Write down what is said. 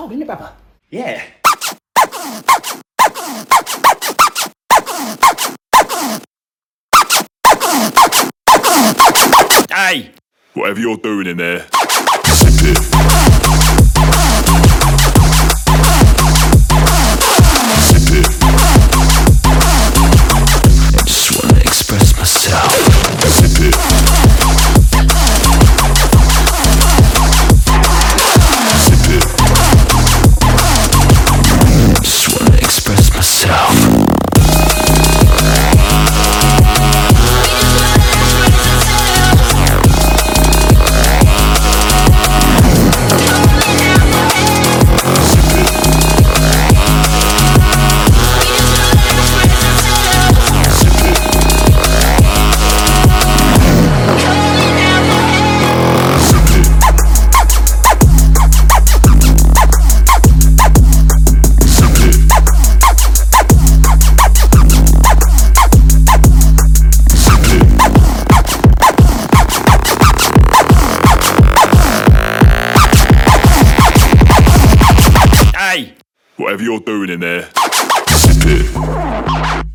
cold, isn't it, brother? Yeah. Hey! Whatever you're doing in there, sip it. Sip it. I just wanna express myself. Sip it. Sip it. I just wanna express myself. Whatever you're doing in there, sip it.